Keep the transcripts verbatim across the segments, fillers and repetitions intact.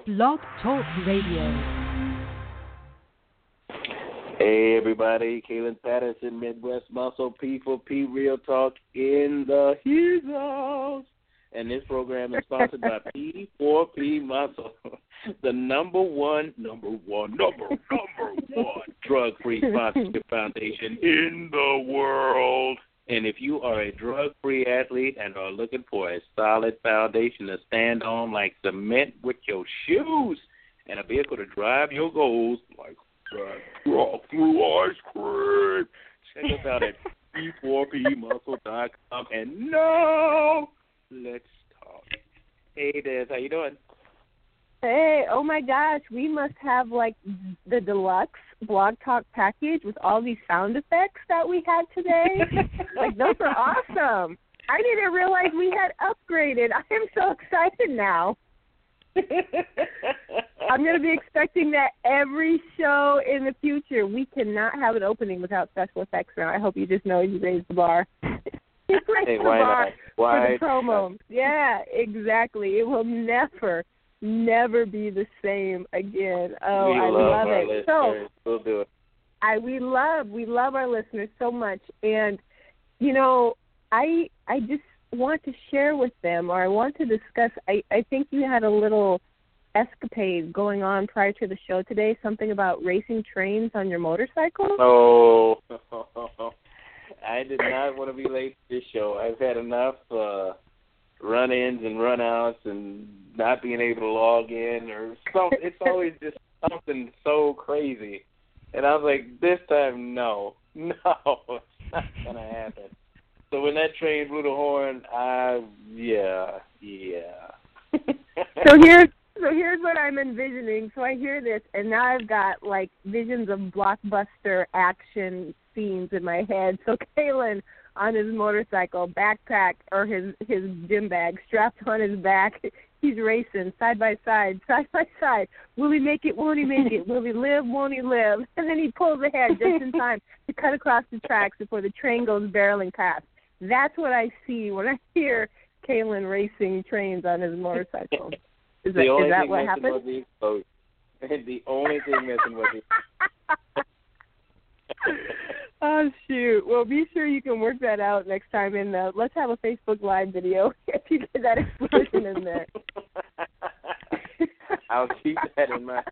Blog Talk Radio. Hey everybody, Kaylin Patterson, Midwest Muscle, P four P Real Talk in the Heroes. And this program is sponsored by P four P Muscle, the number one, number one, number, number one drug-free sponsorship foundation in the world. And if you are a drug-free athlete and are looking for a solid foundation to stand on like cement with your shoes and a vehicle to drive your goals like walk through ice cream, check us out at P four P muscle dot com. And now, let's talk. Hey, Des, how you doing? Hey, oh my gosh, we must have like the deluxe Blog Talk package with all these sound effects that we had today. Like, those are awesome. I didn't realize we had upgraded. I am so excited now. I'm going to be expecting that every show in the future. We cannot have an opening without special effects now. I hope you just know you raised the bar. You raised hey, the why bar not? Why? For the promo. Yeah, exactly. It will never, never be the same again. Oh, we I love, love our it. Listeners. So we'll do it. I we love we love our listeners so much, and you know, I I just want to share with them, or I want to discuss. I, I think you had a little escapade going on prior to the show today, something about racing trains on your motorcycle. Oh, I did not want to be late to this show. I've had enough uh, run-ins and run-outs and not being able to log in, or some. It's always just something so crazy. And I was like, this time, no, no, it's not gonna happen. So when that train blew the horn, I, yeah, yeah. So here's so here's what I'm envisioning. So I hear this, and now I've got like visions of blockbuster action scenes in my head. So Kalen on his motorcycle, backpack or his his gym bag strapped on his back. He's racing side by side, side by side. Will he make it? Won't he make it? Will he live? Won't he live? And then he pulls ahead just in time to cut across the tracks before the train goes barreling past. That's what I see when I hear Kalen racing trains on his motorcycle. Is that, is that what happened? The, oh, the only thing missing was the Oh, shoot. Well, be sure you can work that out next time. And uh, let's have a Facebook Live video if you get that explosion in there. I'll keep that in mind.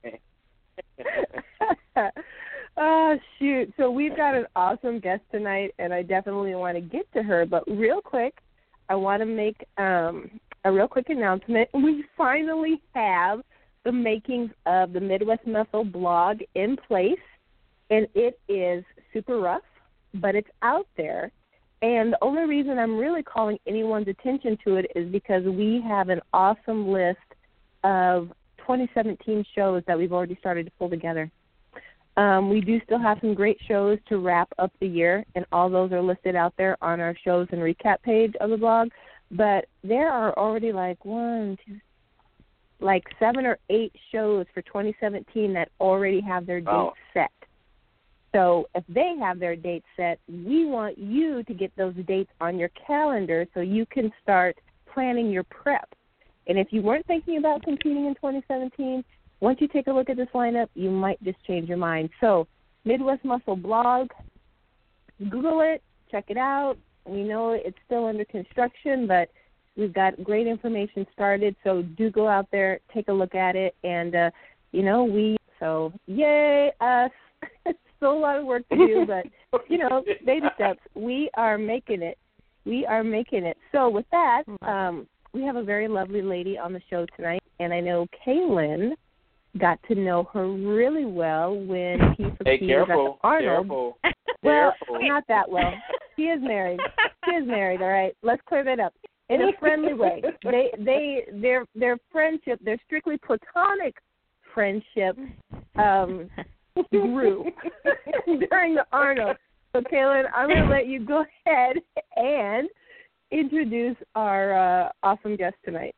Oh, shoot. So we've got an awesome guest tonight, and I definitely want to get to her. But real quick, I want to make um, a real quick announcement. We finally have the makings of the Midwest Muscle blog in place. And it is super rough, but it's out there. And the only reason I'm really calling anyone's attention to it is because we have an awesome list of twenty seventeen shows that we've already started to pull together. Um, we do still have some great shows to wrap up the year, and all those are listed out there on our shows and recap page of the blog. But there are already like one, two, like seven or eight shows for twenty seventeen that already have their dates oh. set. So if they have their dates set, we want you to get those dates on your calendar so you can start planning your prep. And if you weren't thinking about competing in twenty seventeen, once you take a look at this lineup, you might just change your mind. So Midwest Muscle blog, Google it, check it out. We know it's still under construction, but we've got great information started. So do go out there, take a look at it, and, uh, you know, we, so yay us. Still a lot of work to do, but, you know, baby steps. We are making it. We are making it. So with that, um, we have a very lovely lady on the show tonight, and I know Kaylin got to know her really well when P four P hey, careful, was at the Arnold. Careful, well, careful. Not that well. She is married. She is married, all right? Let's clear that up. In a friendly way. They, they, their, their friendship, their strictly platonic friendship, um, grew during the Arnold. So, Kaylin, I'm going to let you go ahead and introduce our uh, awesome guest tonight.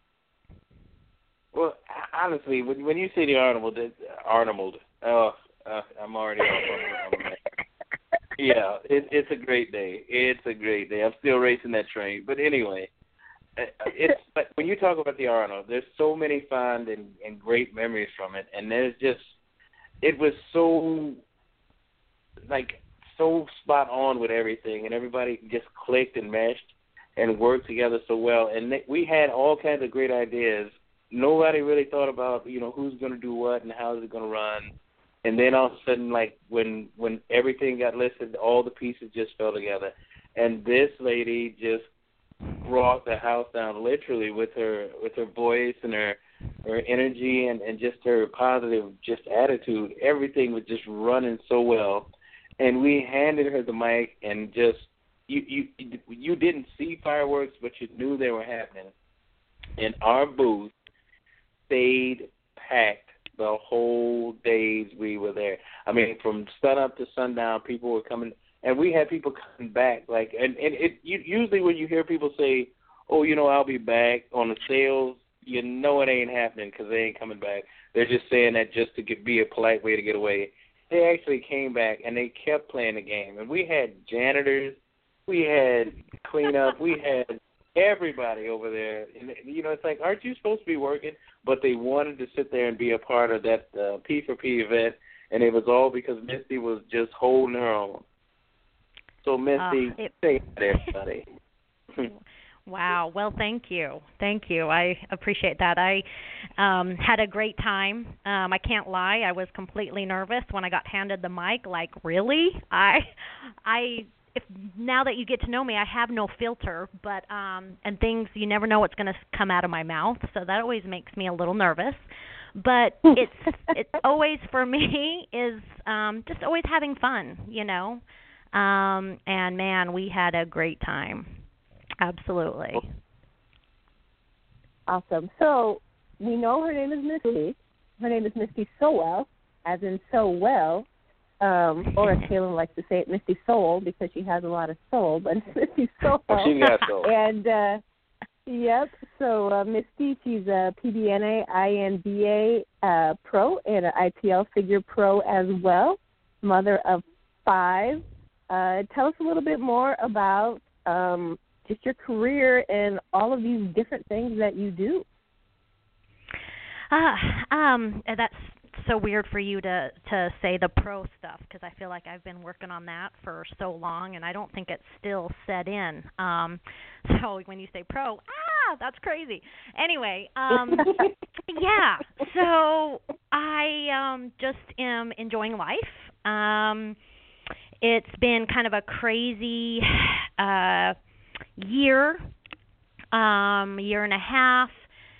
Well, honestly, when when you say the Arnold, Arnold, oh, uh, I'm already off on, on that. Yeah, it, it's a great day. It's a great day. I'm still racing that train. But anyway, it's like when you talk about the Arnold, there's so many fond and, and great memories from it, and there's just it was so like so spot on with everything, and everybody just clicked and meshed and worked together so well, and they, we had all kinds of great ideas. Nobody really thought about, you know, who's going to do what and how is it going to run. And then all of a sudden, like, when when everything got listed, all the pieces just fell together. And this lady just brought the house down literally with her with her voice and her her energy and, and just her positive just attitude. Everything was just running so well. And we handed her the mic and just, you, you, you didn't see fireworks, but you knew they were happening. And our booth stayed packed the whole days we were there. I mean, from sun up to sundown, people were coming, and we had people coming back. Like, and, and it you, usually when you hear people say, "Oh, you know, I'll be back," on the sales, you know it ain't happening because they ain't coming back. They're just saying that just to get, be a polite way to get away. They actually came back and they kept playing the game. And we had janitors, we had cleanup, we had everybody over there. And, you know, it's like, aren't you supposed to be working? But they wanted to sit there and be a part of that uh, P for P event, and it was all because Misty was just holding her own. So, Misty, uh, it, say hi to everybody. Wow. Well, thank you. Thank you. I appreciate that. I um, had a great time. Um, I can't lie. I was completely nervous when I got handed the mic. Like, really? I, I. If now that you get to know me, I have no filter, but um, and things, you never know what's going to come out of my mouth, so that always makes me a little nervous. But it's it's always for me is um, just always having fun, you know. Um, and man, we had a great time. Absolutely. Awesome. So we know her name is Misty. Her name is Misty Sowell, as in so well. Um, or as Kaylin likes to say it, Misty Soul, because she has a lot of soul, but it's Misty Soul. Oh, she's got soul. And, uh, yep, so uh, Misty, she's a P B N A, I N B A uh, pro and an I P L figure pro as well, mother of five. Uh, tell us a little bit more about um, just your career and all of these different things that you do. Uh, um, that's so weird for you to to say the pro stuff, because I feel like I've been working on that for so long, and I don't think it's still set in. Um, so when you say pro, ah, that's crazy. Anyway, um, yeah. So I um, just am enjoying life. Um, it's been kind of a crazy uh, year, um, year and a half.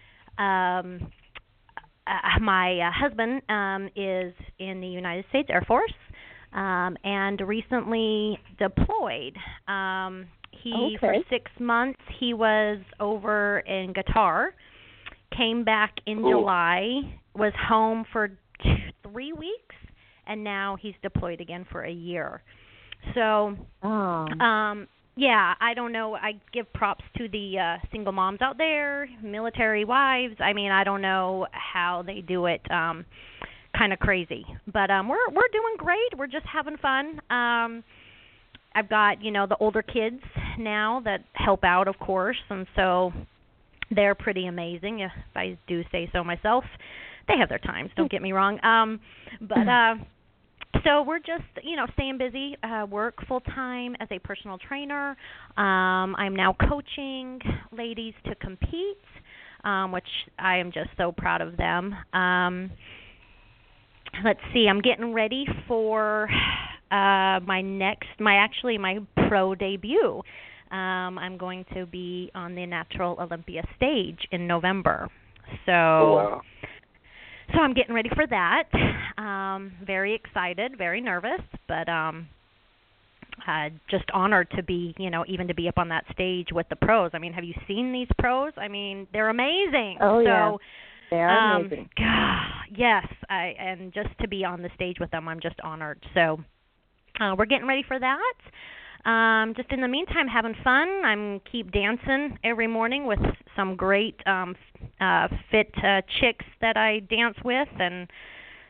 Um, Uh, my uh, husband um, is in the United States Air Force um, and recently deployed. Um, he, okay. for six months, he was over in Qatar, came back in Cool. July, was home for two, three weeks, and now he's deployed again for a year. So, Oh. um, yeah, I don't know. I give props to the uh, single moms out there, military wives. I mean, I don't know how they do it. Um, kind of crazy, but um, we're we're doing great. We're just having fun. Um, I've got you know the older kids now that help out, of course, and so they're pretty amazing. If I do say so myself, they have their times. Don't get me wrong. Um, but. Uh, So we're just, you know, staying busy, uh, work full-time as a personal trainer. Um, I'm now coaching ladies to compete, um, which I am just so proud of them. Um, let's see, I'm getting ready for uh, my next, my actually my pro debut. Um, I'm going to be on the Natural Olympia stage in November. So. Oh, wow. So I'm getting ready for that. Um, very excited, very nervous, but um, uh, just honored to be, you know, even to be up on that stage with the pros. I mean, have you seen these pros? I mean, they're amazing. Oh, so, yeah. They are um, amazing. God, yes, I, and just to be on the stage with them, I'm just honored. So uh, we're getting ready for that. Um, just in the meantime, having fun. I'm keep dancing every morning with some great um, uh, fit uh, chicks that I dance with, and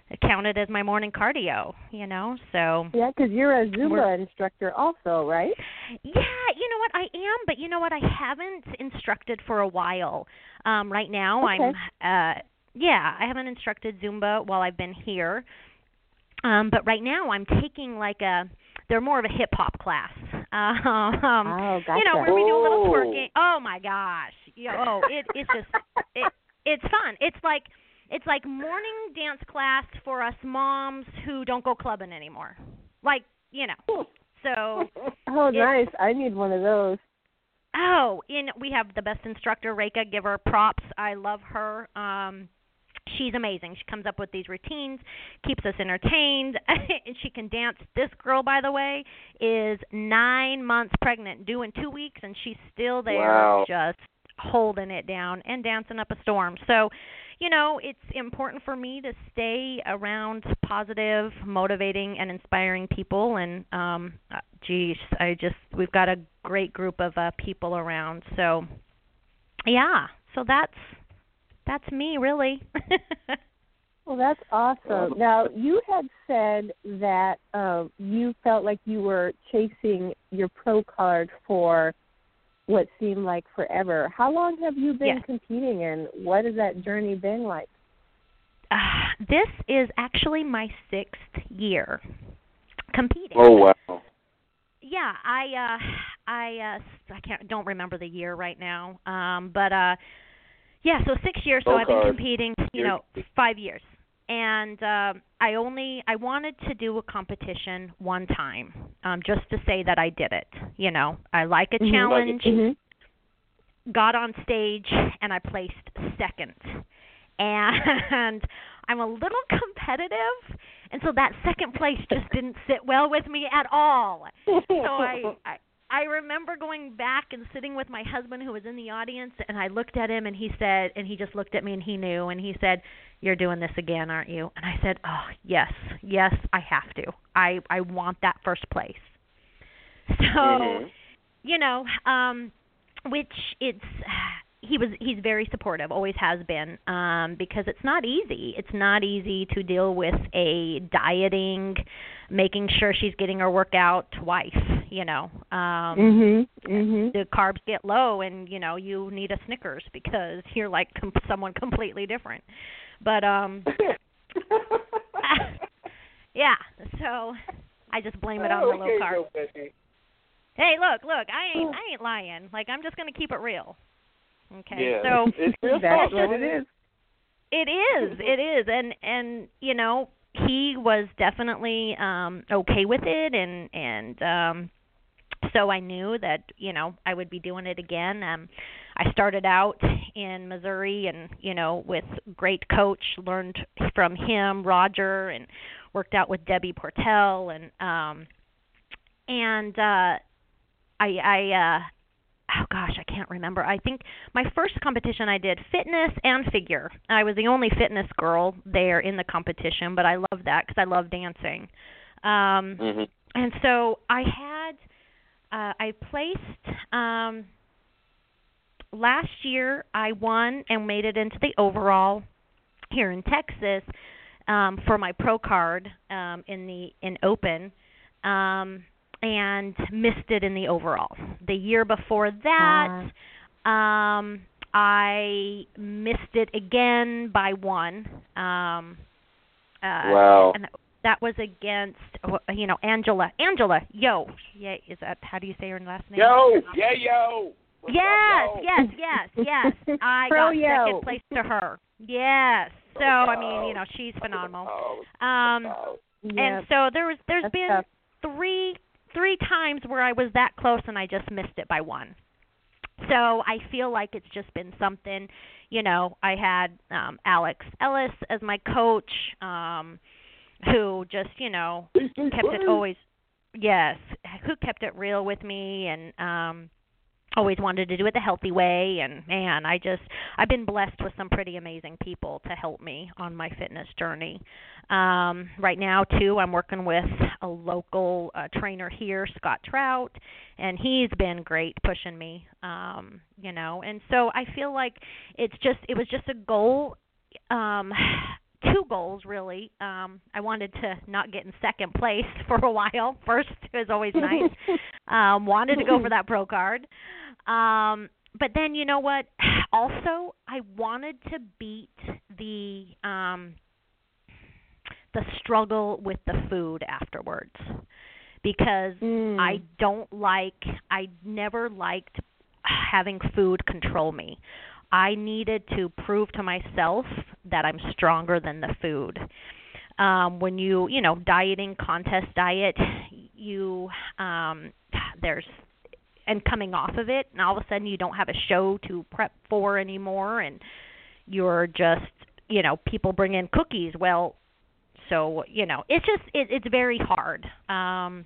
count it as my morning cardio, you know. So yeah, because you're a Zumba instructor also, right? Yeah, you know what, I am, but you know what, I haven't instructed for a while. Um, right now, okay. I'm, uh, yeah, I haven't instructed Zumba while I've been here. Um, but right now, I'm taking like a, they're more of a hip hop class. Um, oh, gotcha. You know, where we do a little Oh. twerking. Oh my gosh, you know, oh, it, it's just, it, it's fun. It's like, it's like morning dance class for us moms who don't go clubbing anymore. Like, you know, so. Oh, it, nice. I need one of those. Oh, and we have the best instructor, Reka. Give her props. I love her. Um, she's amazing. She comes up with these routines, keeps us entertained, and she can dance. This girl, by the way, is nine months pregnant, due in two weeks, and she's still there, Wow. just holding it down and dancing up a storm. So, you know, it's important for me to stay around positive, motivating, and inspiring people. And, um, geez, I just, we've got a great group of uh, people around. So, yeah, so that's, that's me, really. Well, that's awesome. Now, you had said that um, you felt like you were chasing your pro card for what seemed like forever. How long have you been yes. competing, and what has that journey been like? Uh, this is actually my sixth year competing. Oh, wow. Yeah, I uh I uh I can't don't remember the year right now. Um but uh yeah, so six years so Pro I've been card. competing, you know, five years. And um I only I wanted to do a competition one time, um just to say that I did it, you know. I like a Mhm. challenge. Mm-hmm. Got on stage and I placed second. And I'm a little competitive, and so that second place just didn't sit well with me at all. So I, I I remember going back and sitting with my husband who was in the audience, and I looked at him and he said, and he just looked at me and he knew, and he said, "You're doing this again, aren't you?" And I said, "Oh, yes, yes, I have to. I, I want that first place." So, Mm-hmm. you know, um, which it's, he was, he's very supportive, always has been, um, because it's not easy. It's not easy to deal with a dieting, making sure she's getting her workout wife, you know. Um, Mm-hmm. Mm-hmm. The carbs get low and, you know, you need a Snickers because you're like com- someone completely different. But, um, yeah, so I just blame it on the low carb. Hey, look, look, I ain't, I ain't lying. Like, I'm just going to keep it real. Okay, Yeah. so it's That's what it is. it is, it is, and and you know, he was definitely um okay with it, and and um so I knew that, you know, I would be doing it again. Um, I started out in Missouri, and you know, with great coach, learned from him, Roger, and worked out with Debbie Portell, and um and uh, I I. Uh, Oh gosh, I can't remember. I think my first competition I did fitness and figure. I was the only fitness girl there in the competition, but I loved that because I love dancing. Um, mm-hmm. And so I had, uh, I placed, um, last year I won and made it into the overall here in Texas um, for my pro card um, in the in Open. Um, and missed it in the overall. The year before that, uh. um, I missed it again by one. Um, uh, wow. And that was against, you know, Angela. Angela, yo. Yeah, is that, how do you say her last name? Yo, yeah, yo. What's yes, up, yo? yes, yes, yes. I Pro got yo. second place to her. Yes. So, I mean, you know, she's phenomenal. Um, Yep. and so there was, there's That's been tough. three three times where I was that close and I just missed it by one. So I feel like it's just been something, you know, I had um, Alex Ellis as my coach, um, who just, you know, kept it always, yes, who kept it real with me, and um, always wanted to do it the healthy way. And man, I just, I've been blessed with some pretty amazing people to help me on my fitness journey. Um, right now, too, I'm working with a local uh, trainer here, Scott Trout, and he's been great pushing me, um, you know. And so I feel like it's just, it was just a goal um, two goals really. Um, I wanted to not get in second place for a while. First is always nice. um, wanted to go for that pro card. Um, but then you know what? Also, I wanted to beat the um, the struggle with the food afterwards, because mm. I don't like. I never liked having food control me. I needed to prove to myself that I'm stronger than the food. Um, when you, you know, dieting, contest diet, you, um, there's, and coming off of it, and all of a sudden you don't have a show to prep for anymore, and you're just, you know, people bring in cookies. Well, so, you know, it's just, it, it's very hard. Um,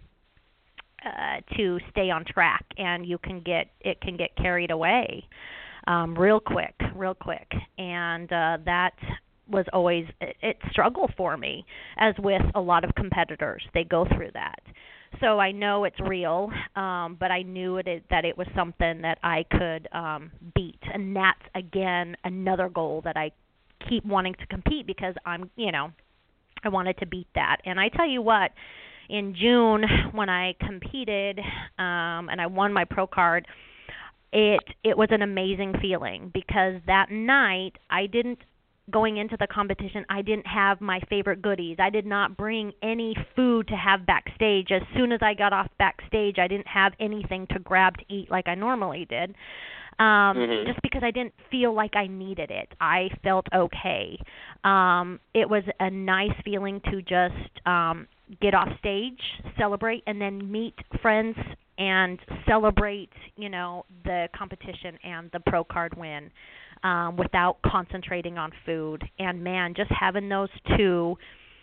uh, to stay on track, and you can get, it can get carried away. Um, real quick, real quick. And uh, that was always a, a struggle for me, as with a lot of competitors. They go through that. So I know it's real, um, but I knew it, that it was something that I could um, beat. And that's, again, another goal that I keep wanting to compete, because I'm, you know, I wanted to beat that. And I tell you what, in June when I competed um, and I won my pro card, It it was an amazing feeling, because that night I didn't, going into the competition, I didn't have my favorite goodies. I did not bring any food to have backstage. As soon as I got off backstage, I didn't have anything to grab to eat like I normally did, um, mm-hmm. just because I didn't feel like I needed it. I felt okay. Um, it was a nice feeling to just um, get off stage, celebrate, and then meet friends and celebrate, you know, the competition and the pro card win um, without concentrating on food. And, man, just having those two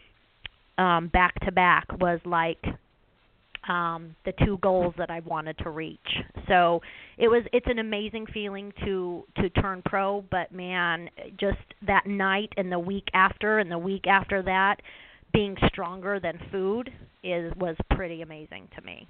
um, back to back was like um, the two goals that I wanted to reach. So it was it's an amazing feeling to, to turn pro, but, man, just that night and the week after and the week after that, being stronger than food is was pretty amazing to me.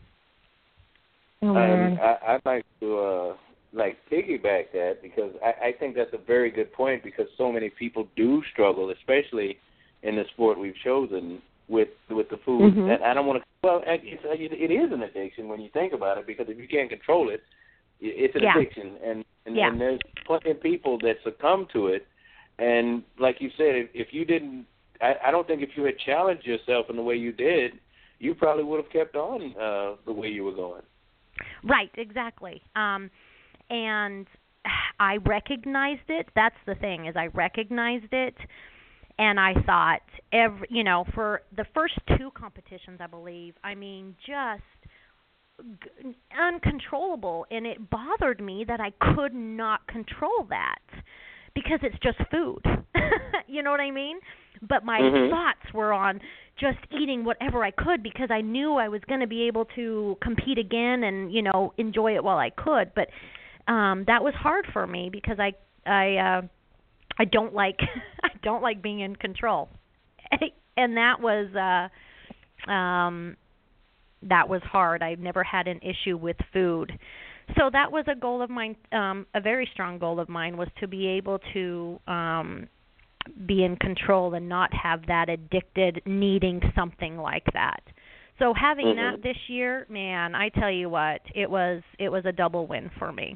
Oh, um, I, I'd like to uh, like piggyback that, because I, I think that's a very good point, because so many people do struggle, especially in the sport we've chosen, with with the food. Mm-hmm. And I don't want to. Well, it's, it is an addiction when you think about it, because if you can't control it, it's an yeah. addiction, and and, yeah. and there's plenty of people that succumb to it. And like you said, if, if you didn't, I, I don't think if you had challenged yourself in the way you did, you probably would have kept on uh, the way you were going. Right, exactly. Um, and I recognized it. That's the thing, is I recognized it, and I thought, every, you know, for the first two competitions, I believe, I mean, just g- uncontrollable, and it bothered me that I could not control that, because it's just food. You know what I mean? But my mm-hmm. thoughts were on just eating whatever I could, because I knew I was going to be able to compete again and, you know, enjoy it while I could. But um, that was hard for me, because I I uh, I don't like I don't like being in control, and that was uh, um, that was hard. I've never had an issue with food. So that was a goal of mine, um, a very strong goal of mine, was to be able to um, be in control and not have that addicted needing something like that. So having mm-hmm. that this year, man, I tell you what, it was it was a double win for me.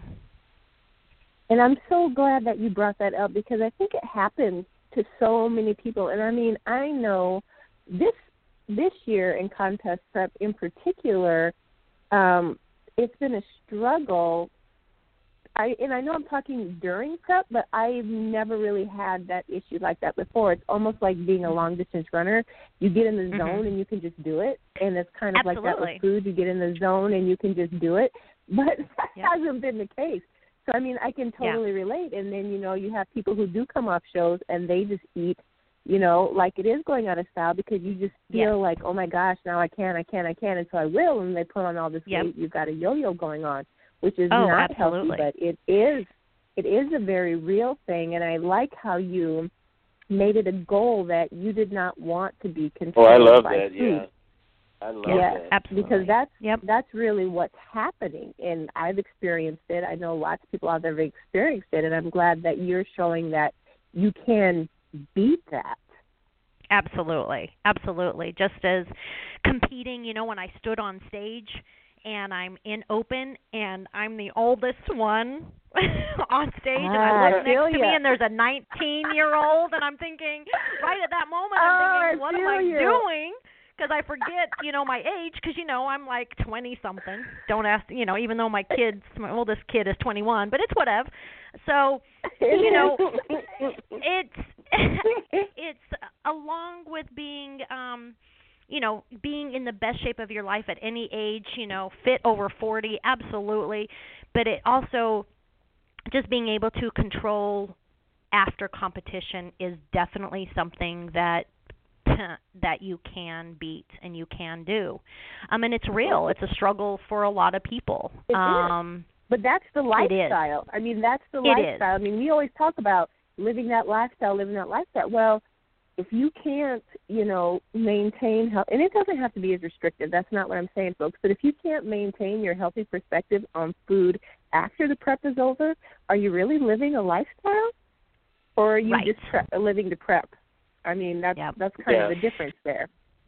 And I'm so glad that you brought that up, because I think it happens to so many people. And I mean, I know this this year in contest prep in particular, um, it's been a struggle. I and I know I'm talking during prep, but I've never really had that issue like that before. It's almost like being a long distance runner. You get in the mm-hmm. zone and you can just do it, and it's kind of Absolutely. like that with food. You get in the zone and you can just do it, but that yep. hasn't been the case. So I mean, I can totally yeah. relate. And then you know, you have people who do come off shows and they just eat, you know, like it is going out of style, because you just feel yeah. like, oh my gosh, now I can, I can, I can, and so I will, and they put on all this yep. weight. You've got a yo-yo going on, which is oh, not absolutely. healthy, but it is it is a very real thing. And I like how you made it a goal that you did not want to be controlled Oh, I love by that. food. Yeah, I love yeah, that. Absolutely. Because that's yep. that's really what's happening, and I've experienced it. I know lots of people out there have experienced it, and I'm glad that you're showing that you can beat that. Absolutely. Absolutely. Just as competing, you know, when I stood on stage and I'm in open and I'm the oldest one on stage and I look Ah, I next to feel me ya. and there's a nineteen-year-old and I'm thinking, right at that moment, Oh, I'm I thinking, what am feel I you. doing? Because I forget, you know, my age because, you know, I'm like twenty-something. Don't ask, you know, even though my kid's, my oldest kid is twenty-one, but it's whatever. So, you know, it's it's along with being um you know being in the best shape of your life at any age, you know, fit over forty, absolutely, but it also just being able to control after competition is definitely something that that you can beat and you can do. Um and it's real. It's a struggle for a lot of people. It is. Um But that's the lifestyle. I mean, that's the It lifestyle. is. I mean, we always talk about living that lifestyle, living that lifestyle. Well, if you can't, you know, maintain health, and it doesn't have to be as restrictive. That's not what I'm saying, folks. But if you can't maintain your healthy perspective on food after the prep is over, are you really living a lifestyle, or are you Right. just pre- living to prep? I mean, that's Yep. that's kind Yeah. of the difference there.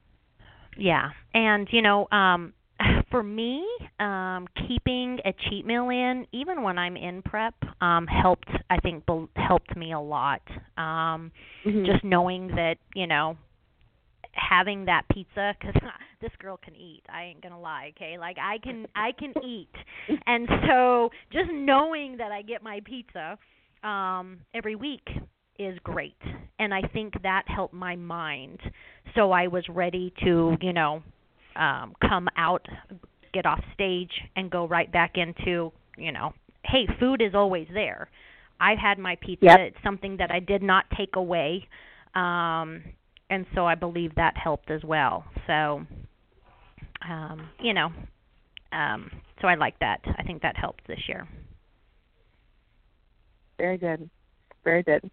Yeah, and you know, um, for me, um, keeping a cheat meal in, even when I'm in prep, um, helped. I think bel helped me a lot. Um, Mhm. Just knowing that, you know, having that pizza, because this girl can eat. I ain't gonna lie, okay? Like I can, I can eat, and so just knowing that I get my pizza um, every week is great, and I think that helped my mind. So I was ready to, you know, um, come out, get off stage, and go right back into, you know, hey, food is always there. I had my pizza. Yep. It's something that I did not take away, um, and so I believe that helped as well. So, um, you know, um, so I like that. I think that helped this year. Very good. Very good.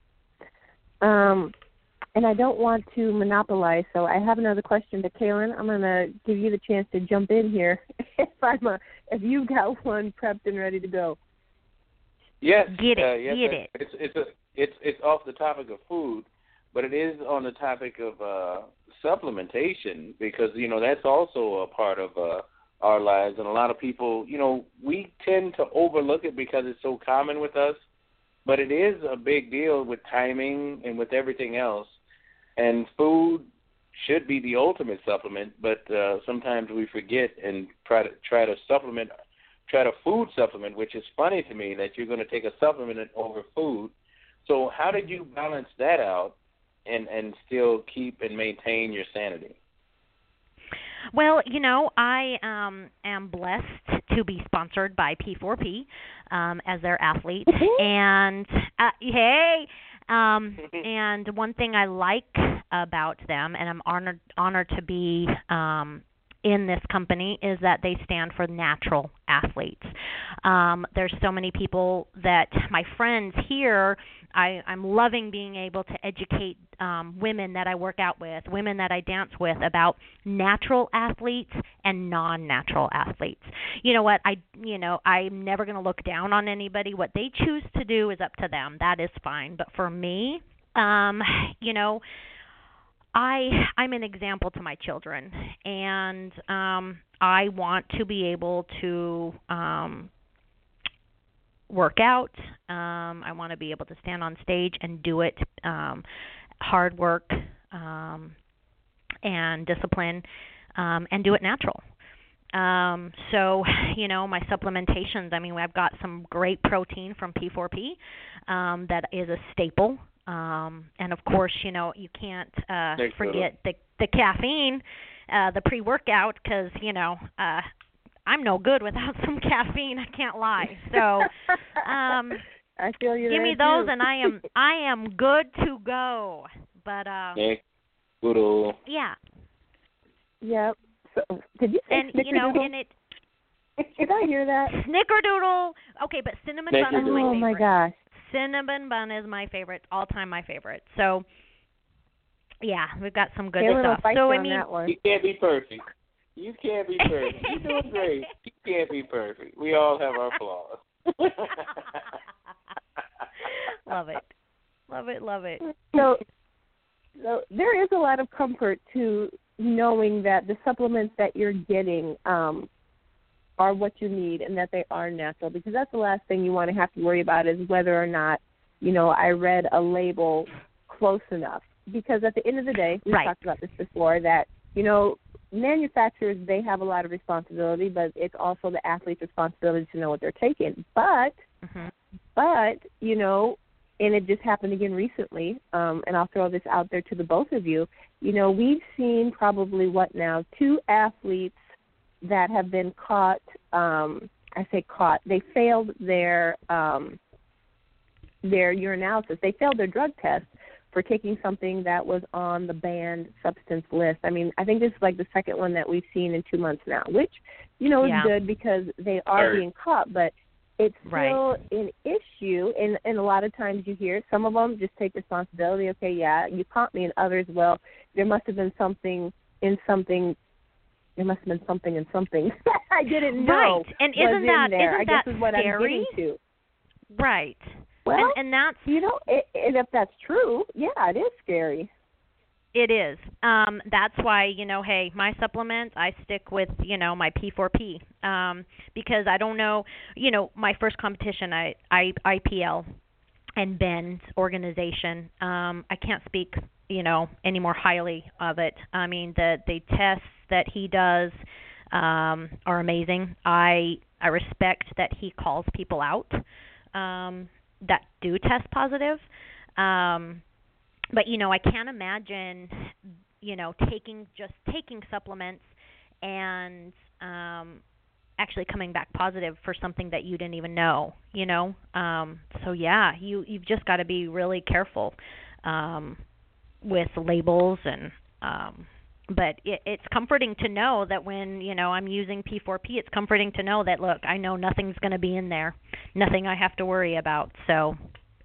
Um, and I don't want to monopolize, so I have another question to Kaylin. I'm going to give you the chance to jump in here if I'm a, if you've got one prepped and ready to go. Yes, Get it, uh, yes, get I- it. It's it's a, it's it's off the topic of food, but it is on the topic of uh, supplementation because you know that's also a part of uh, our lives, and a lot of people, you know, we tend to overlook it because it's so common with us, but it is a big deal with timing and with everything else, and food should be the ultimate supplement, but uh, sometimes we forget and try to try to supplement. Try to food supplement, which is funny to me that you're going to take a supplement over food. So how did you balance that out and, and still keep and maintain your sanity? Well, you know, I um, am blessed to be sponsored by P four P um, as their athlete, and uh, hey, um, and one thing I like about them, and I'm honored honored to be um, in this company, is that they stand for natural athletes. Um, there's so many people that my friends here, I, I'm loving being able to educate um, women that I work out with, women that I dance with about natural athletes and non-natural athletes. You know what? I, you know, I'm never going to look down on anybody. What they choose to do is up to them. That is fine. But for me, um, you know, I I'm an example to my children, and um, I want to be able to um, work out. Um, I want to be able to stand on stage and do it, um, hard work um, and discipline, um, and do it natural. Um, so, you know, my supplementations, I mean, I've got some great protein from P four P um, that is a staple. Um, and, of course, you know, you can't uh, forget the, the caffeine, uh, the pre-workout, because, you know, uh, I'm no good without some caffeine. I can't lie. So um, I feel you. give me there, those, too. and I am I am good to go. But, uh, Yeah, good old. yeah. Yep. So, did you say And, you know, snickerdoodle? and it, Did I hear that? snickerdoodle. Okay, but cinnamon bun is my Snickerdoodle. Oh, favorite. my gosh. Cinnamon bun is my favorite, all-time my favorite. So, yeah, we've got some good Kaylin will stuff. fight So, you I on mean, that one. You can't be perfect. You can't be perfect. You're doing great. You can't be perfect. We all have our flaws. love it. Love it, love it. So, So there is a lot of comfort to knowing that the supplements that you're getting um, are what you need and that they are natural, because that's the last thing you want to have to worry about is whether or not, you know, I read a label close enough. Because at the end of the day, we've right. talked about this before, that, you know, manufacturers, they have a lot of responsibility, but it's also the athlete's responsibility to know what they're taking. But, mm-hmm. but you know, and it just happened again recently, um, and I'll throw this out there to the both of you, you know, we've seen probably, what now, two athletes that have been caught, um, I say caught, they failed their um, their urinalysis. They failed their drug test for taking something that was on the banned substance list. I mean, I think this is like the second one that we've seen in two months now, which, you know, yeah. is good because they are Right. being caught, but it's still right. an issue, and, and a lot of times you hear some of them just take responsibility. Okay, yeah, you caught me, and others, well, there must have been something in something. There must have been something in something I didn't know. Right, and was isn't that in there. isn't I guess that is what scary? I'm getting to. Right. Well, and, and that's you know, it, and if that's true, yeah, it is scary. It is. Um, that's why, you know, hey, my supplements, I stick with, you know, my P four P um, because I don't know, you know, my first competition, I, I I P L and Ben's organization, um, I can't speak, you know, any more highly of it. I mean, the, the tests that he does um, are amazing. I I respect that he calls people out um, that do test positive. Um But, you know, I can't imagine, you know, taking just taking supplements and um, actually coming back positive for something that you didn't even know, you know. Um, so, yeah, you, you've just got to be really careful um, with labels. and um, But it, it's comforting to know that when, you know, I'm using P four P, it's comforting to know that, look, I know nothing's going to be in there, nothing I have to worry about. So...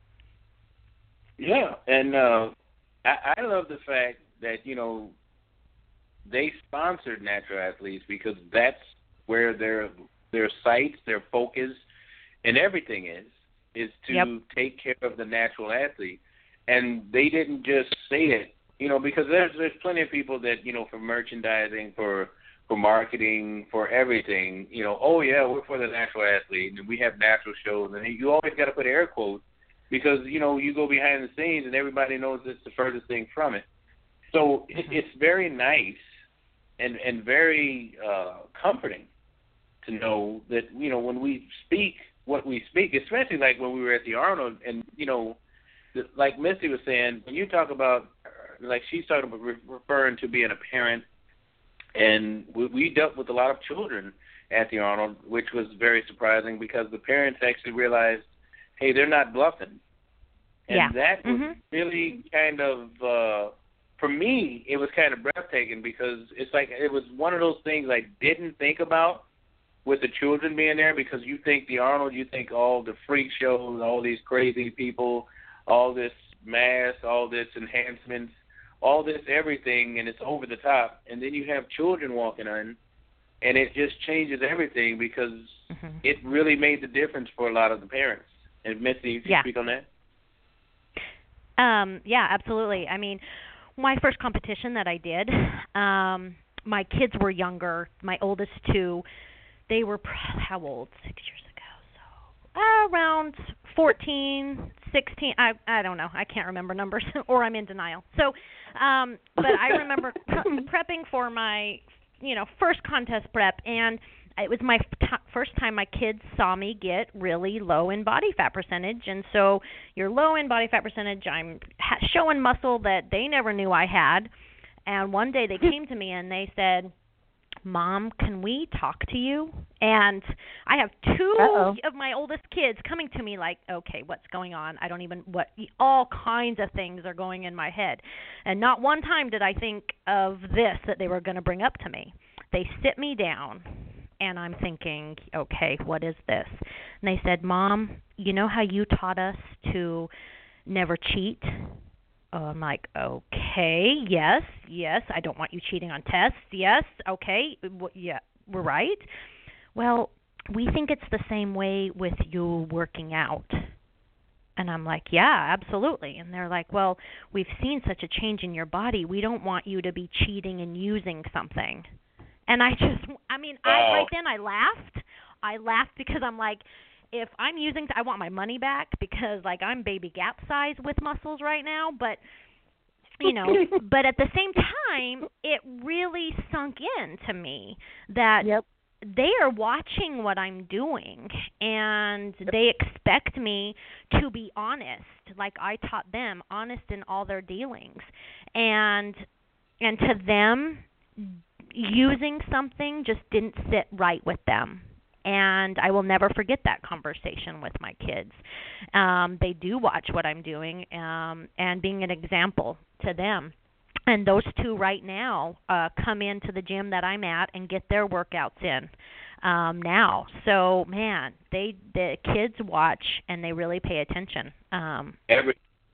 Yeah, and uh, I, I love the fact that, you know, they sponsored natural athletes because that's where their their sights, their focus, and everything is, is to yep. take care of the natural athlete. And they didn't just say it, you know, because there's there's plenty of people that, you know, for merchandising, for for marketing, for everything, you know, oh, yeah, we're for the natural athlete, and we have natural shows, and you always got to put air quotes, because, you know, you go behind the scenes and everybody knows it's the furthest thing from it. So it, it's very nice and, and very uh, comforting to know that, you know, when we speak what we speak, especially like when we were at the Arnold, and, you know, the, like Misty was saying, when you talk about, like she's talking about re- referring to being a parent, and we, we dealt with a lot of children at the Arnold, which was very surprising because the parents actually realized, hey, they're not bluffing. And yeah. that was mm-hmm. really kind of, uh, for me, it was kind of breathtaking because it's like it was one of those things I didn't think about with the children being there, because you think the Arnold, you think all the freak shows, all these crazy people, all this mass, all this enhancements, all this everything, and it's over the top. And then you have children walking on, and it just changes everything because mm-hmm. it really made the difference for a lot of the parents. And Missy, if you yeah. speak on that? Um, yeah, absolutely. I mean, my first competition that I did, um, my kids were younger. My oldest two, they were, how old? Six years ago. So uh, around fourteen, sixteen. I I don't know. I can't remember numbers, or I'm in denial. So, um, but I remember pre- prepping for my, you know, first contest prep, and it was my t- first time my kids saw me get really low in body fat percentage. And so you're low in body fat percentage. I'm ha- showing muscle that they never knew I had. And one day they came to me and they said, Mom, can we talk to you? And I have two Uh-oh. of my oldest kids coming to me like, okay, what's going on? I don't even, what, all kinds of things are going in my head. And not one time did I think of this that they were going to bring up to me. They sit me down. And I'm thinking, okay, what is this? And they said, Mom, you know how you taught us to never cheat? Oh, I'm like, okay, yes, yes, I don't want you cheating on tests. Yes, okay, w- yeah, we're right. Well, we think it's the same way with you working out. And I'm like, yeah, absolutely. And they're like, well, we've seen such a change in your body. We don't want you to be cheating and using something. And I just, I mean, wow. I right then I laughed. I laughed because I'm like, if I'm using, I want my money back because, like, I'm baby Gap size with muscles right now. But, you know, but at the same time, it really sunk in to me that Yep. they are watching what I'm doing, and they expect me to be honest, like I taught them, honest in all their dealings. And and to them, using something just didn't sit right with them. And I will never forget that conversation with my kids. Um, they do watch what I'm doing, um, and being an example to them. And those two right now uh, come into the gym that I'm at and get their workouts in um, now. So, man, they the kids watch and they really pay attention. Um, Every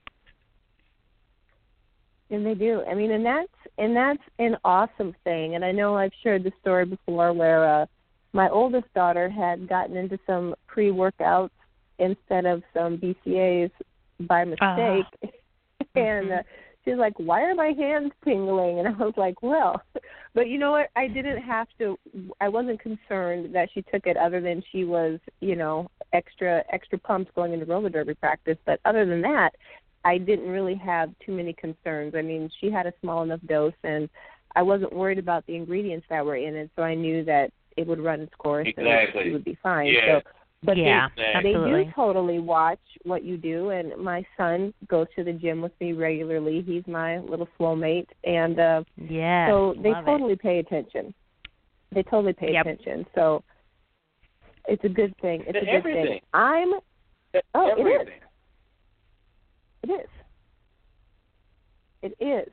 And they do. I mean, and that's and that's an awesome thing. And I know I've shared the story before where uh, my oldest daughter had gotten into some pre-workouts instead of some B C As by mistake, uh, and. Uh, She's like, why are my hands tingling? And I was like, well, but you know what? I didn't have to, I wasn't concerned that she took it other than she was, you know, extra, extra pumped going into roller derby practice. But other than that, I didn't really have too many concerns. I mean, she had a small enough dose and I wasn't worried about the ingredients that were in it. So I knew that it would run its course exactly. and she would be fine. Yeah. So, But yeah, they, they do totally watch what you do, and my son goes to the gym with me regularly. He's my little flow mate, and uh, yes, so they love totally it. pay attention. They totally pay yep. attention. So it's a good thing. It's a good Everything. thing. I'm. Oh, Everything. it is. It is. It is.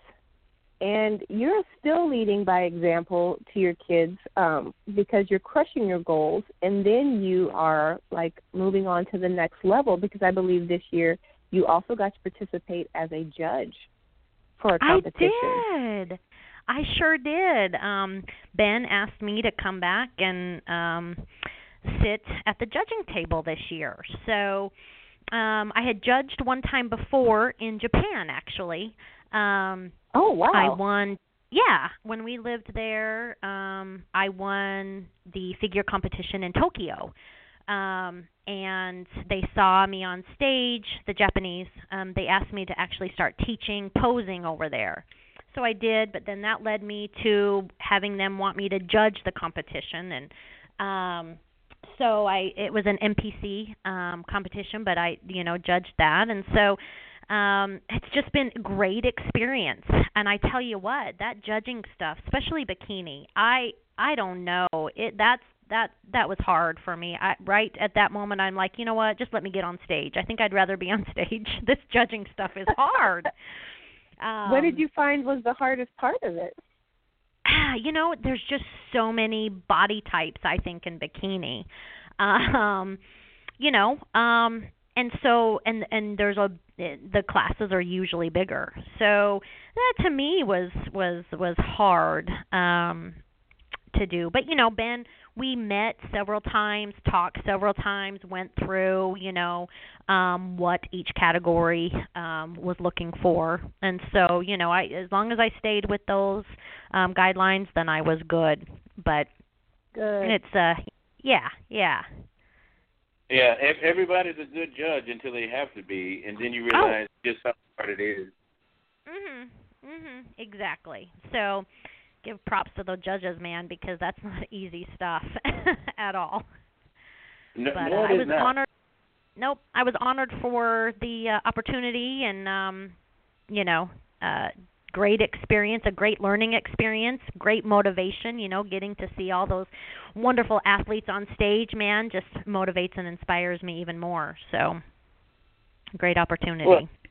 And you're still leading by example to your kids um, because you're crushing your goals, and then you are, like, moving on to the next level because I believe this year you also got to participate as a judge for a competition. I did. I sure did. Um, Ben asked me to come back and um, sit at the judging table this year. So um, I had judged one time before in Japan, actually. Um, oh, wow. I won, yeah, when we lived there, um, I won the figure competition in Tokyo. Um, and they saw me on stage, the Japanese, um, they asked me to actually start teaching posing over there. So I did, but then that led me to having them want me to judge the competition. And um, so I it was an M P C um, competition, but I, you know, judged that. And so Um, it's just been a great experience, and I tell you what, that judging stuff, especially bikini, I I don't know, it that's that that was hard for me. I, right at that moment, I'm like, you know what, just let me get on stage. I think I'd rather be on stage. This judging stuff is hard. um, what did you find was the hardest part of it? You know, there's just so many body types, I think, in bikini. Um, you know, um, and so and and there's a the classes are usually bigger. So that to me was was was hard um, to do. But you know, Ben, we met several times, talked several times, went through, you know, um, what each category um, was looking for. And so, you know, I as long as I stayed with those um, guidelines, then I was good. But good. It's uh yeah, yeah. Yeah, everybody's a good judge until they have to be, and then you realize oh. just how hard it is. Mhm. Mhm. Exactly. So, give props to the judges, man, because that's not easy stuff at all. No, but no, uh, it I is was not. honored. Nope, I was honored for the uh, opportunity, and um, you know, uh, great experience, a great learning experience, great motivation, you know, getting to see all those wonderful athletes on stage, man, just motivates and inspires me even more. So, great opportunity.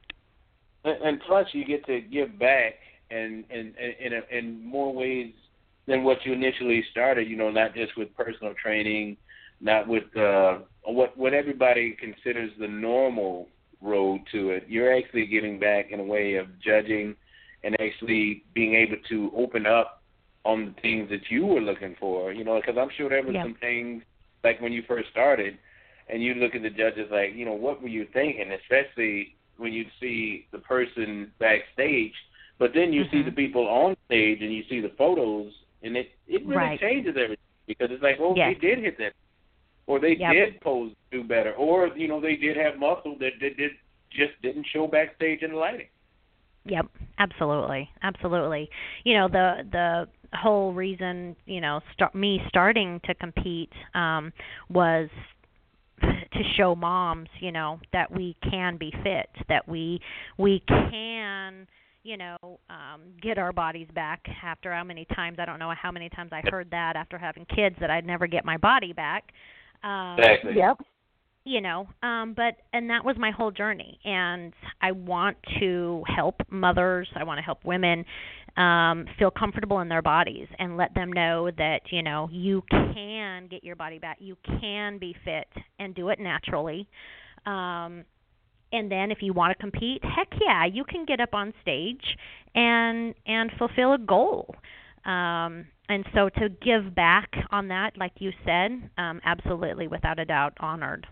Well, and plus you get to give back and in in in, in more ways than what you initially started, you know, not just with personal training, not with uh, what what everybody considers the normal road to it. You're actually giving back in a way of judging and actually being able to open up on the things that you were looking for, you know, because I'm sure there were yeah. some things, like when you first started, and you look at the judges like, you know, what were you thinking? Especially when you see the person backstage, but then you mm-hmm. see the people on stage and you see the photos, and it it really right. changes everything because it's like, oh, yes. they did hit that, or they yep. did pose do better, or you know they did have muscle that did, did just didn't show backstage in the lighting. Yep, absolutely, absolutely. You know, the the whole reason, you know, start, me starting to compete um, was to show moms, you know, that we can be fit, that we we can, you know, um, get our bodies back after how many times, I don't know how many times I heard that after having kids, that I'd never get my body back. Um, exactly. Yep. You know, um, but, and that was my whole journey. And I want to help mothers, I want to help women um, feel comfortable in their bodies and let them know that, you know, you can get your body back. You can be fit and do it naturally. Um, and then if you want to compete, heck yeah, you can get up on stage and and fulfill a goal. Um, and so to give back on that, like you said, um, absolutely, without a doubt, honored.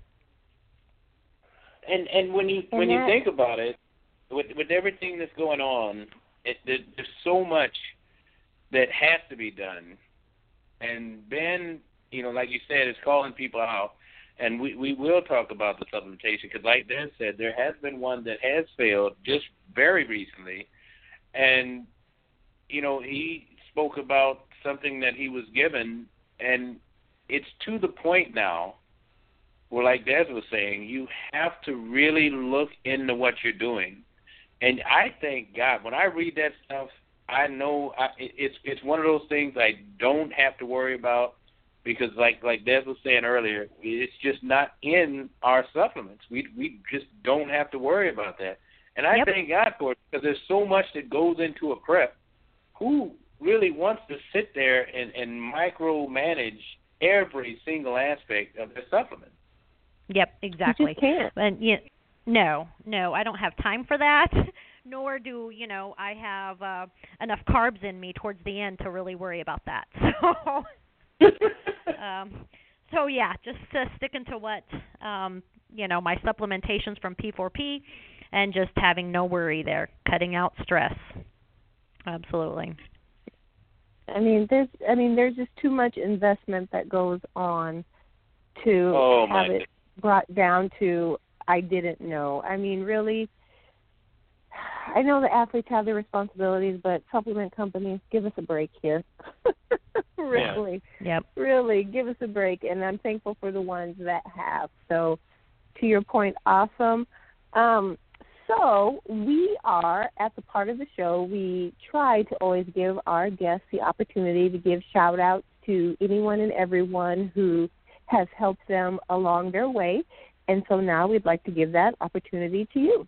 And and when you and when that, you think about it, with with everything that's going on, it, there, there's so much that has to be done. And Ben, you know, like you said, is calling people out. And we, we will talk about the supplementation because, like Dan said, there has been one that has failed just very recently. And, you know, he spoke about something that he was given, and it's to the point now where, like Des was saying, you have to really look into what you're doing. And I thank God, when I read that stuff, I know I, it's it's one of those things I don't have to worry about because, like like Des was saying earlier, it's just not in our supplements. We we just don't have to worry about that. And I yep. thank God for it because there's so much that goes into a prep. Who really wants to sit there and, and micromanage every single aspect of the supplement? Yep, exactly. You just can't. And you, no, no, I don't have time for that. Nor do, you know, I have uh, enough carbs in me towards the end to really worry about that. So, um, so yeah, just uh, sticking to what, um, you know, my supplementations from P four P and just having no worry there, cutting out stress. Absolutely. I mean, there's, I mean, there's just too much investment that goes on to oh, have my it brought down to I didn't know. I mean, really, I know the athletes have their responsibilities, but supplement companies, give us a break here. really, yeah. yep. really, give us a break. And I'm thankful for the ones that have. So, to your point, awesome. Um, so we are at the part of the show we try to always give our guests the opportunity to give shout-outs to anyone and everyone who has helped them along their way. And so now we'd like to give that opportunity to you.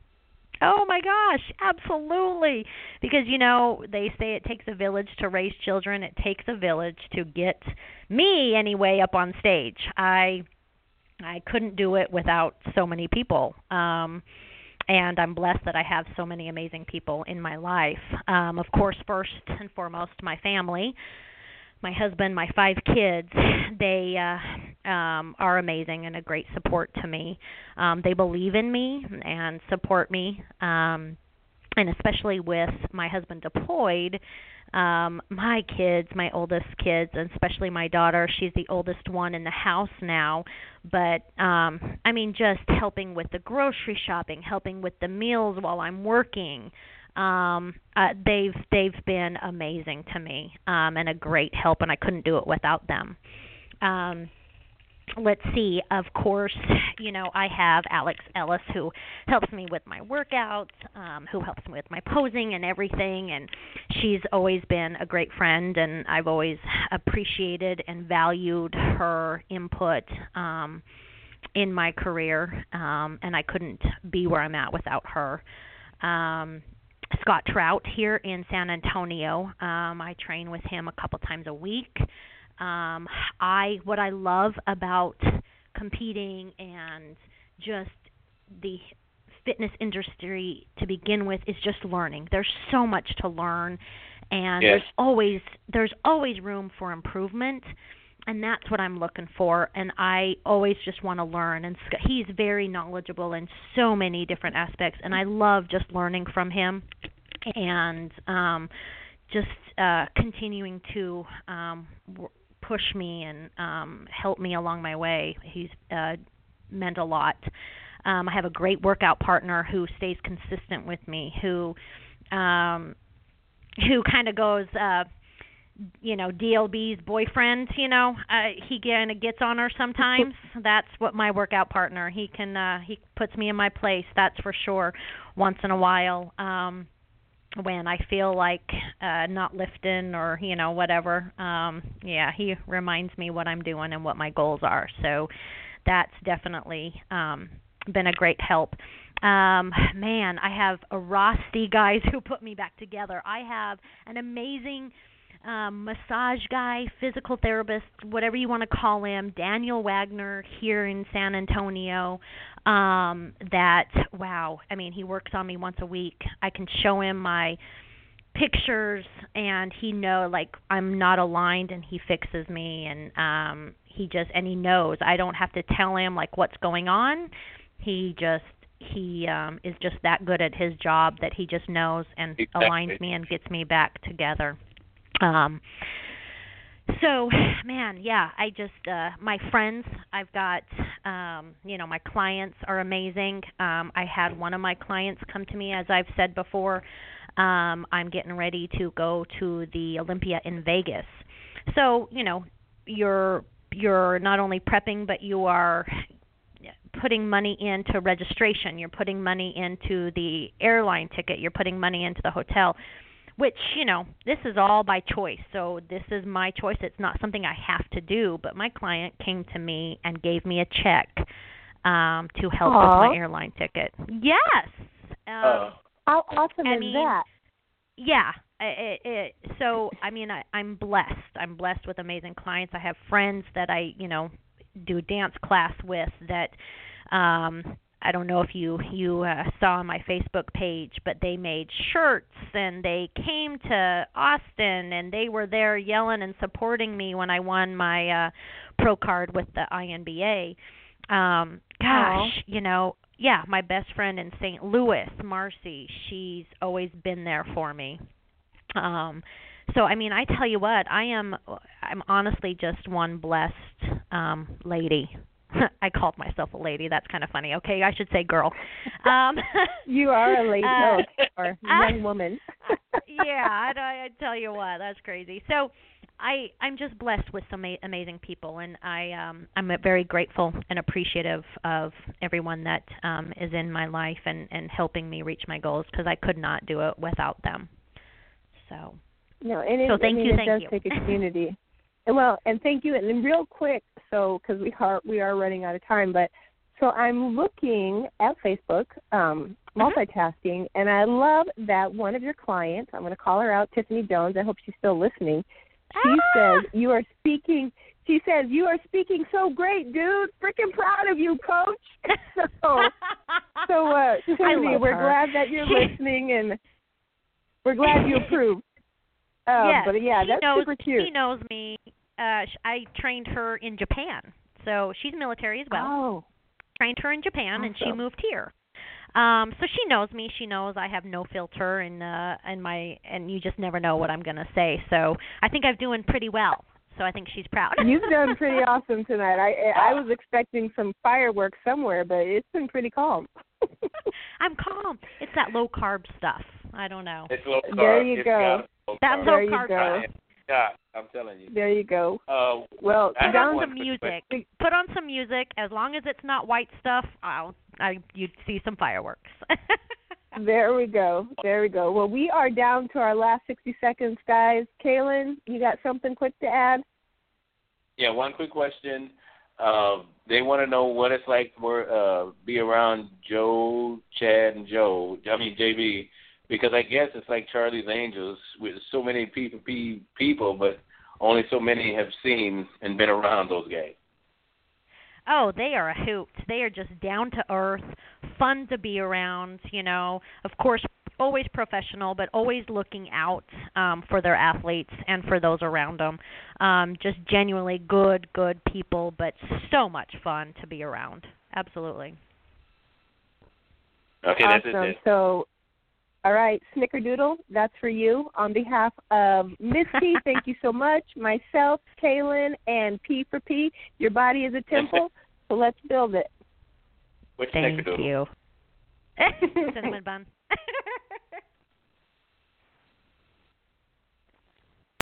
Oh, my gosh, absolutely. Because, you know, they say it takes a village to raise children. It takes a village to get me, anyway, up on stage. I I couldn't do it without so many people. Um, and I'm blessed that I have so many amazing people in my life. Um, of course, first and foremost, my family. My husband, my five kids, they uh, um, are amazing and a great support to me. Um, they believe in me and support me, um, and especially with my husband deployed, um, my kids, my oldest kids, and especially my daughter, she's the oldest one in the house now, but um, I mean just helping with the grocery shopping, helping with the meals while I'm working. Um, uh, they've they've been amazing to me um, and a great help, and I couldn't do it without them. Um, let's see. Of course, you know I have Alex Ellis who helps me with my workouts, um, who helps me with my posing and everything, and she's always been a great friend, and I've always appreciated and valued her input um, in my career, um, and I couldn't be where I'm at without her. Um, Scott Trout here in San Antonio. Um, I train with him a couple times a week. Um, I what I love about competing and just the fitness industry to begin with is just learning. There's so much to learn, and yes. there's always there's always room for improvement. and that's what I'm looking for. And I always just want to learn. And he's very knowledgeable in so many different aspects, and I love just learning from him and um, just uh, continuing to um, push me and um, help me along my way. He's uh, meant a lot. Um, I have a great workout partner who stays consistent with me, who um, who kind of goes, uh, you know, D L B's boyfriend. You know, uh, he kind of gets on her sometimes. That's what my workout partner. He can uh, he puts me in my place. That's for sure. Once in a while, um, when I feel like uh, not lifting or you know whatever, um, yeah, he reminds me what I'm doing and what my goals are. So that's definitely um, been a great help. Um, man, I have a Rosti guys who put me back together. I have an amazing um, massage guy, physical therapist, whatever you want to call him, Daniel Wagner here in San Antonio. Um, that, wow, I mean, he works on me once a week. I can show him my pictures and he know like I'm not aligned and he fixes me and um, he just, and he knows. I don't have to tell him like what's going on. He just, he um, is just that good at his job that he just knows and exactly. aligns me and gets me back together. Um, so, man, yeah, I just, uh, my friends, I've got, um, you know, my clients are amazing. Um, I had one of my clients come to me, as I've said before. Um, I'm getting ready to go to the Olympia in Vegas. So, you know, you're, you're not only prepping, but you are putting money into registration. You're putting money into the airline ticket. You're putting money into the hotel, which, you know, this is all by choice. So this is my choice. It's not something I have to do, but my client came to me and gave me a check um, to help Aww. with my airline ticket. Yes. Um, uh, How awesome I is mean, that? Yeah. It, it, so, I mean, I, I'm blessed. I'm blessed with amazing clients. I have friends that I, you know, do dance class with that um I don't know if you you uh, saw on my Facebook page, but they made shirts and they came to Austin and they were there yelling and supporting me when I won my uh pro card with the I N B A. Um gosh, Aww. you know, yeah, my best friend in Saint Louis, Marcy, she's always been there for me. Um So, I mean, I tell you what, I am, I'm honestly just one blessed um, lady. I called myself a lady. That's kind of funny. Okay, I should say girl. Um, you are a lady uh, or young woman. yeah, I, I tell you what, that's crazy. So, I, I'm just blessed with some a- amazing people, and I, um, I'm very grateful and appreciative of everyone that um, is in my life and, and helping me reach my goals, because I could not do it without them. So. No, and it, so thank I mean, you, it thank does you. take a community. And well, and thank you. And then real quick, so because we are we are running out of time, but so I'm looking at Facebook, um, multitasking, and I love that one of your clients, I'm going to call her out, Tiffany Jones. I hope she's still listening. She Ah! says you are speaking. She says you are speaking so great, dude. Freaking proud of you, Coach. so, so uh, Tiffany, we're her. glad that you're listening, and we're glad you approve. Um, yes, but yeah, she that's knows, super cute. She knows me. Uh, I trained her in Japan, so she's military as well. Oh. Trained her in Japan, Awesome. and she moved here. Um, so she knows me. She knows I have no filter, and uh, and my and you just never know what I'm gonna say. So I think I'm doing pretty well. So I think she's proud. You've done pretty awesome tonight. I I was expecting some fireworks somewhere, but it's been pretty calm. I'm calm. It's that low carb stuff. I don't know. It's low carb. There you It's go. low That carb. low There you carb go. stuff. Yeah, I'm telling you. There you go. Uh, Well, I Put have on one some quick music. question. Put on some music. As long as it's not white stuff, I'll I you'd see some fireworks. there we go. There we go. Well, we are down to our last sixty seconds, guys. Kaylin, you got something quick to add? Yeah, one quick question. Uh, they want to know what it's like for uh, be around Joe, Chad, and Joe. I mean J B, because I guess it's like Charlie's Angels with so many people, people, but only so many have seen and been around those guys. Oh, they are a hoot. They are just down to earth, fun to be around, you know. Of course, always professional, but always looking out um, for their athletes and for those around them. Um, just genuinely good, good people, but so much fun to be around. Absolutely. Okay, awesome. that's it. So, all right, Snickerdoodle, that's for you. On behalf of Misty, thank you so much. Myself, Kaylin, and P for P, your body is a temple, so let's build it. Which Thank Snickerdoodle? you. Cinnamon bun.